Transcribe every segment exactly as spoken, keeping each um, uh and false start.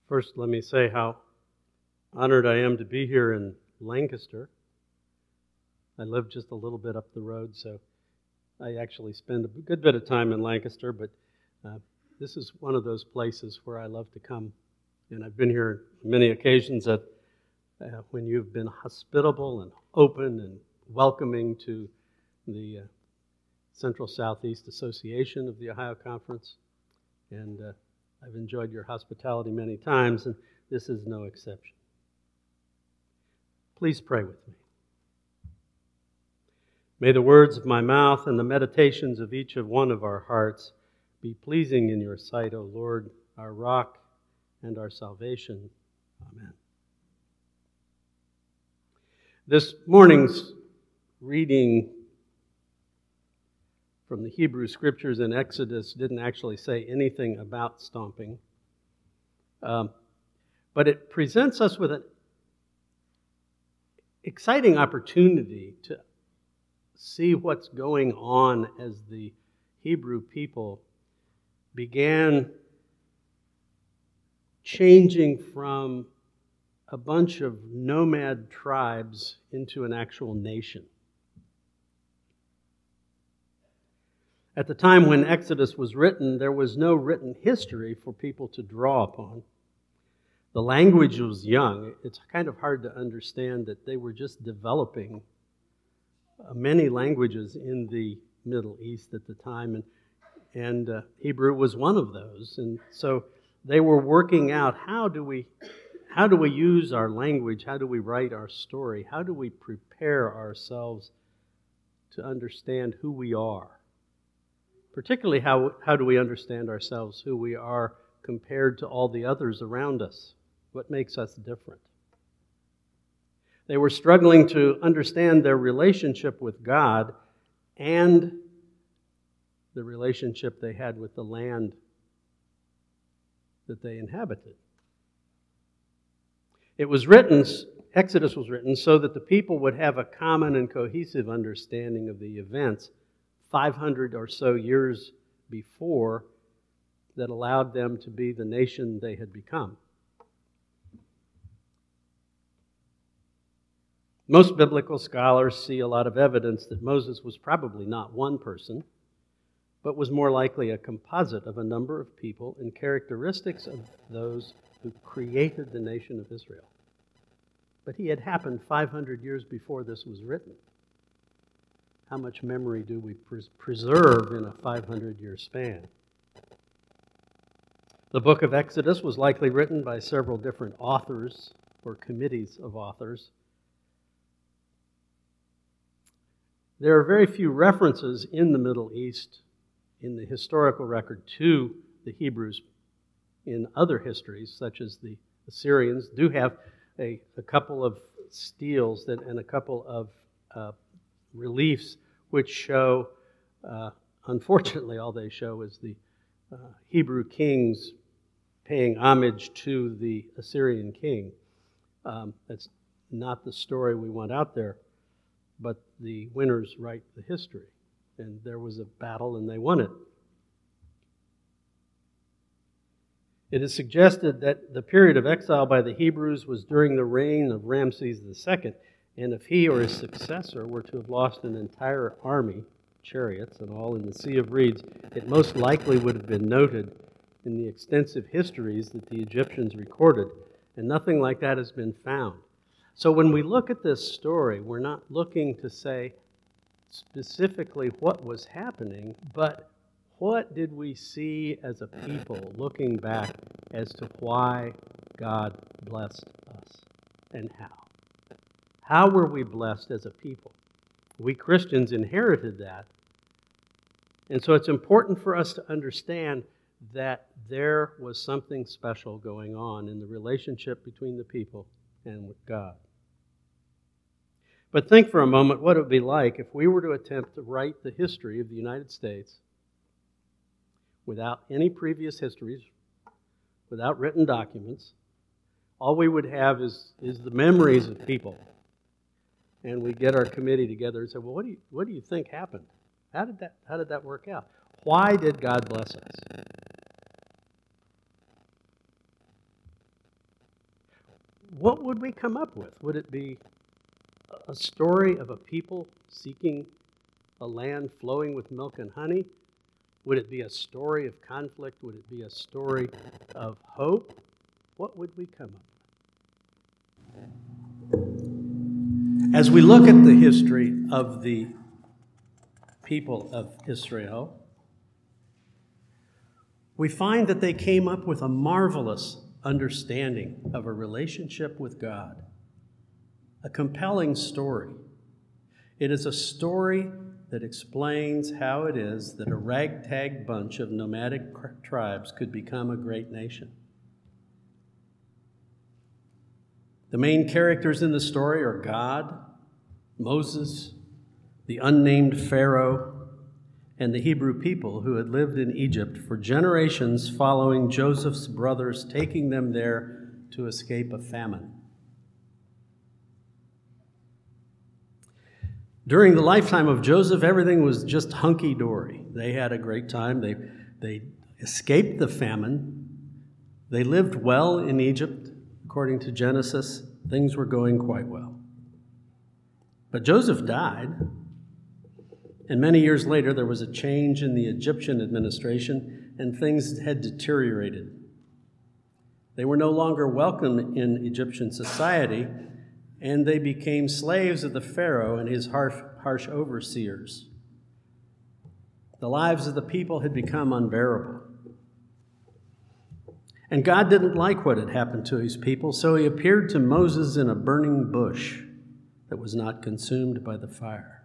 First, let me say how honored I am to be here in Lancaster. I live just a little bit up the road, so I actually spend a good bit of time in Lancaster, but uh, this is one of those places where I love to come. And I've been here on many occasions that, uh, when you've been hospitable and open and welcoming to the uh, Central Southeast Association of the Ohio Conference. And uh, I've enjoyed your hospitality many times, and this is no exception. Please pray with me. May the words of my mouth and the meditations of each of one of our hearts be pleasing in your sight, O Lord, our rock and our salvation. Amen. This morning's reading from the Hebrew Scriptures in Exodus didn't actually say anything about stomping. Um, but it presents us with an exciting opportunity to see what's going on as the Hebrew people began changing from a bunch of nomad tribes into an actual nation. At the time when Exodus was written, there was no written history for people to draw upon. The language was young. It's kind of hard to understand that they were just developing many languages in the Middle East at the time, and, and uh, Hebrew was one of those. And so they were working out, how do we, how do we use our language? How do we write our story? How do we prepare ourselves to understand who we are? Particularly, how, how do we understand ourselves, who we are compared to all the others around us? What makes us different? They were struggling to understand their relationship with God and the relationship they had with the land that they inhabited. It was written, Exodus was written, so that the people would have a common and cohesive understanding of the events five hundred or so years before that allowed them to be the nation they had become. Most biblical scholars see a lot of evidence that Moses was probably not one person, but was more likely a composite of a number of people and characteristics of those who created the nation of Israel. But he had happened five hundred years before this was written. How much memory do we pres- preserve in a five hundred year span? The book of Exodus was likely written by several different authors or committees of authors. There are very few references in the Middle East in the historical record to the Hebrews in other histories, such as the Assyrians do have a, a couple of steles that, and a couple of uh, reliefs which show, uh, unfortunately, all they show is the uh, Hebrew kings paying homage to the Assyrian king. Um, that's not the story we want out there, but the winners write the history. And there was a battle and they won it. It is suggested that the period of exile by the Hebrews was during the reign of Ramses the Second. And if he or his successor were to have lost an entire army, chariots and all, in the Sea of Reeds, it most likely would have been noted in the extensive histories that the Egyptians recorded, and nothing like that has been found. So when we look at this story, we're not looking to say specifically what was happening, but what did we see as a people looking back as to why God blessed us and how? How were we blessed as a people? We Christians inherited that. And so it's important for us to understand that there was something special going on in the relationship between the people and with God. But think for a moment what it would be like if we were to attempt to write the history of the United States without any previous histories, without written documents. All we would have is, is the memories of people. And we get our committee together and say, well, what do you what do you think happened? How did that how did that work out? Why did God bless us? what would we come up with? Would it be a story of a people seeking a land flowing with milk and honey? Would it be a story of conflict? Would it be a story of hope? What would we come up with? As we look at the history of the people of Israel, we find that they came up with a marvelous understanding of a relationship with God, a compelling story. It is a story that explains how it is that a ragtag bunch of nomadic tribes could become a great nation. The main characters in the story are God, Moses, the unnamed Pharaoh, and the Hebrew people who had lived in Egypt for generations following Joseph's brothers, taking them there to escape a famine. During the lifetime of Joseph, everything was just hunky-dory. They had a great time. They, they escaped the famine. They lived well in Egypt. According to Genesis, things were going quite well. But Joseph died, and many years later, there was a change in the Egyptian administration, and things had deteriorated. They were no longer welcome in Egyptian society, and they became slaves of the Pharaoh and his harsh, harsh overseers. The lives of the people had become unbearable. And God didn't like what had happened to his people, so he appeared to Moses in a burning bush that was not consumed by the fire.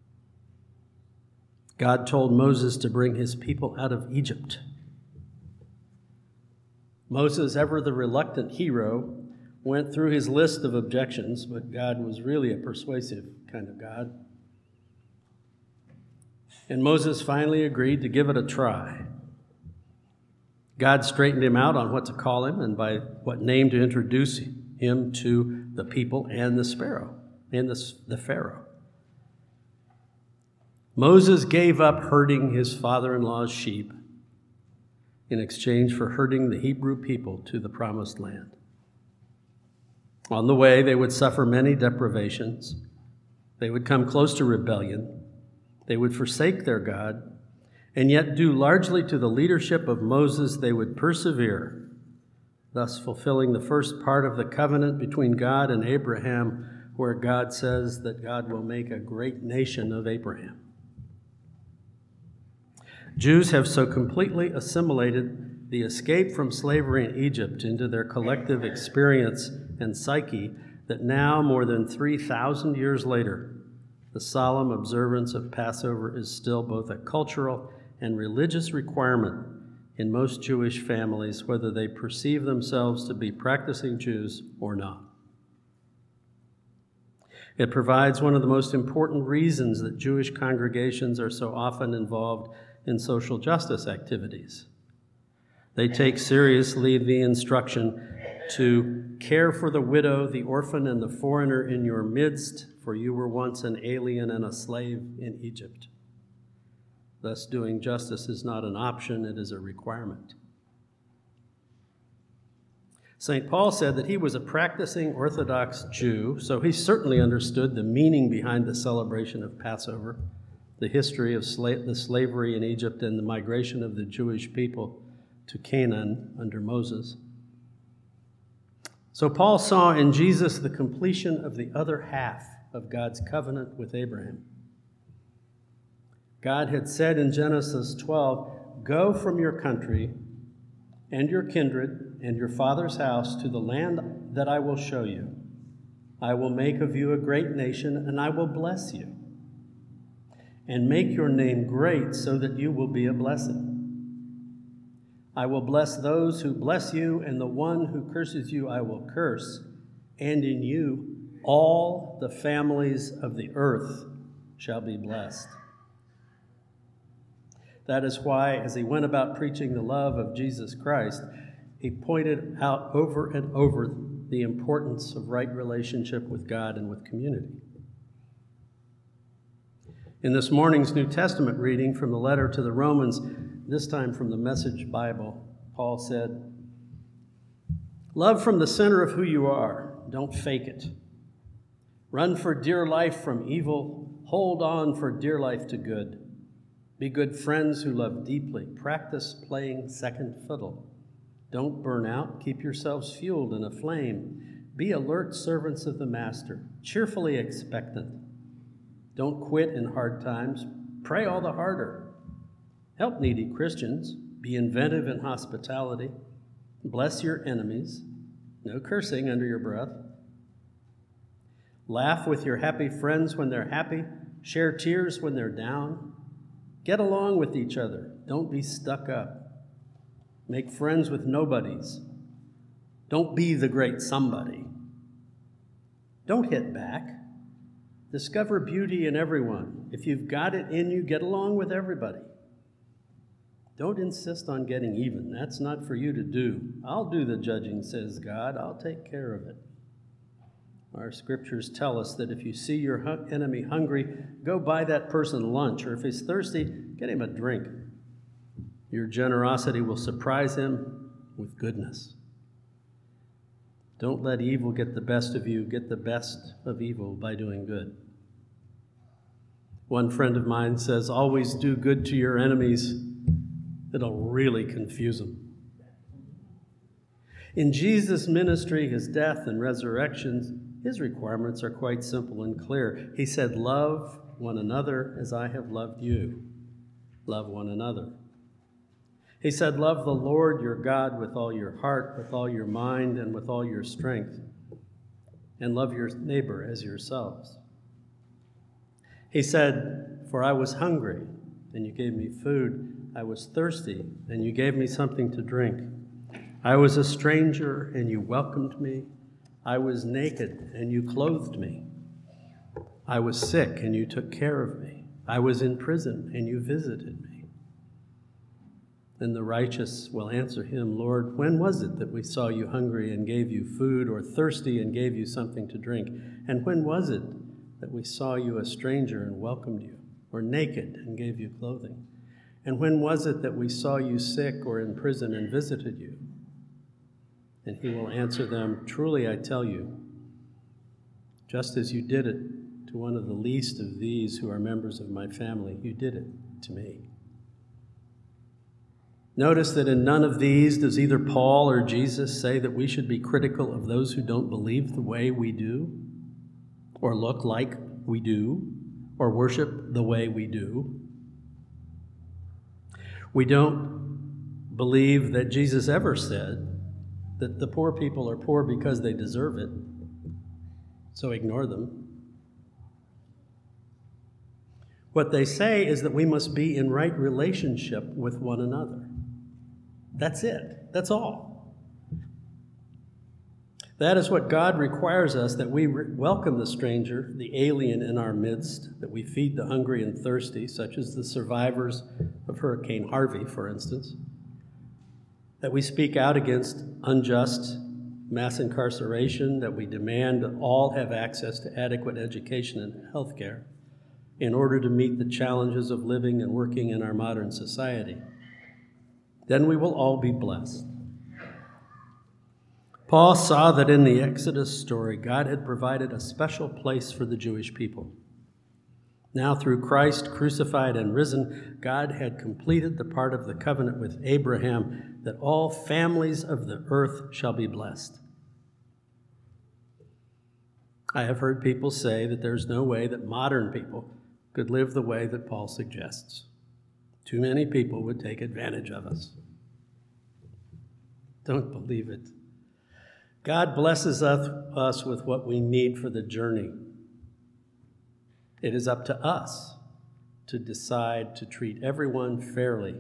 God told Moses to bring his people out of Egypt. Moses, ever the reluctant hero, went through his list of objections, but God was really a persuasive kind of God. And Moses finally agreed to give it a try. God straightened him out on what to call him and by what name to introduce him to the people and the sparrow and the, the Pharaoh. Moses gave up herding his father-in-law's sheep in exchange for herding the Hebrew people to the promised land. On the way, they would suffer many deprivations. They would come close to rebellion. They would forsake their God. And yet, due largely to the leadership of Moses, they would persevere, thus fulfilling the first part of the covenant between God and Abraham, where God says that God will make a great nation of Abraham. Jews have so completely assimilated the escape from slavery in Egypt into their collective experience and psyche that now, more than three thousand years later, the solemn observance of Passover is still both a cultural and religious requirement in most Jewish families, whether they perceive themselves to be practicing Jews or not. It provides one of the most important reasons that Jewish congregations are so often involved in social justice activities. They take seriously the instruction to care for the widow, the orphan, and the foreigner in your midst, for you were once an alien and a slave in Egypt. Thus, doing justice is not an option, it is a requirement. Saint Paul said that he was a practicing Orthodox Jew, so he certainly understood the meaning behind the celebration of Passover, the history of sla- the slavery in Egypt, and the migration of the Jewish people to Canaan under Moses. So Paul saw in Jesus the completion of the other half of God's covenant with Abraham. God had said in Genesis twelve, "Go from your country and your kindred and your father's house to the land that I will show you. I will make of you a great nation, and I will bless you, and make your name great so that you will be a blessing. I will bless those who bless you, and the one who curses you I will curse, and in you all the families of the earth shall be blessed." That is why, as he went about preaching the love of Jesus Christ, he pointed out over and over the importance of right relationship with God and with community. In this morning's New Testament reading from the letter to the Romans, this time from the Message Bible, Paul said, "Love from the center of who you are. Don't fake it. Run for dear life from evil. Hold on for dear life to good. Be good friends who love deeply. Practice playing second fiddle. Don't burn out. Keep yourselves fueled in a flame. Be alert servants of the Master, cheerfully expectant. Don't quit in hard times. Pray all the harder. Help needy Christians. Be inventive in hospitality. Bless your enemies. No cursing under your breath. Laugh with your happy friends when they're happy. Share tears when they're down. Get along with each other. Don't be stuck up. Make friends with nobodies. Don't be the great somebody. Don't hit back. Discover beauty in everyone. If you've got it in you, get along with everybody. Don't insist on getting even. That's not for you to do. I'll do the judging, says God. I'll take care of it. Our scriptures tell us that if you see your enemy hungry, go buy that person lunch, or if he's thirsty, get him a drink. Your generosity will surprise him with goodness. Don't let evil get the best of you. Get the best of evil by doing good. One friend of mine says, always do good to your enemies. It'll really confuse them. In Jesus' ministry, his death and resurrection, his requirements are quite simple and clear. He said, love one another as I have loved you. Love one another. He said, love the Lord your God with all your heart, with all your mind, and with all your strength. And love your neighbor as yourselves. He said, for I was hungry, and you gave me food. I was thirsty, and you gave me something to drink. I was a stranger, and you welcomed me. I was naked, and you clothed me. I was sick, and you took care of me. I was in prison, and you visited me. Then the righteous will answer him, Lord, when was it that we saw you hungry and gave you food, or thirsty and gave you something to drink? And when was it that we saw you a stranger and welcomed you, or naked and gave you clothing? And when was it that we saw you sick or in prison and visited you? And he will answer them, truly I tell you, just as you did it to one of the least of these who are members of my family, you did it to me. Notice that in none of these does either Paul or Jesus say that we should be critical of those who don't believe the way we do, or look like we do, or worship the way we do. We don't believe that Jesus ever said that the poor people are poor because they deserve it, so ignore them. What they say is that we must be in right relationship with one another. That's it. That's all. That is what God requires us, that we re- welcome the stranger, the alien in our midst, that we feed the hungry and thirsty, such as the survivors of Hurricane Harvey, for instance, that we speak out against unjust mass incarceration, that we demand that all have access to adequate education and health care in order to meet the challenges of living and working in our modern society. Then we will all be blessed. Paul saw that in the Exodus story, God had provided a special place for the Jewish people. Now, through Christ crucified and risen, God had completed the part of the covenant with Abraham that all families of the earth shall be blessed. I have heard people say that there's no way that modern people could live the way that Paul suggests. Too many people would take advantage of us. Don't believe it. God blesses us, us with what we need for the journey. It is up to us to decide to treat everyone fairly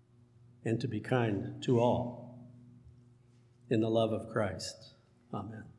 and to be kind to all in the love of Christ. Amen.